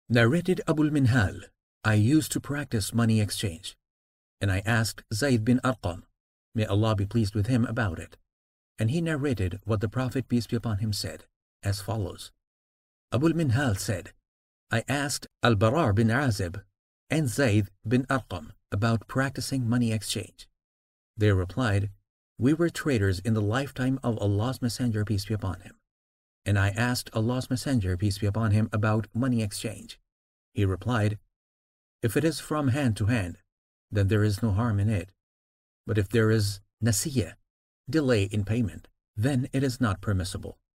Narrated Abu al-Minhal, I used to practice money exchange, and I asked Zayd bin Arqam, may Allah be pleased with him, about it. And he narrated what the Prophet, peace be upon him, said, as follows. Abu al-Minhal said, I asked Al-Bara bin Azib and Zayd bin Arqam about practicing money exchange. They replied, we were traders in the lifetime of Allah's Messenger, peace be upon him. And I asked Allah's Messenger, peace be upon him, about money exchange. He replied, if it is from hand to hand, then there is no harm in it. But if there is nasiyah, delay in payment, then it is not permissible.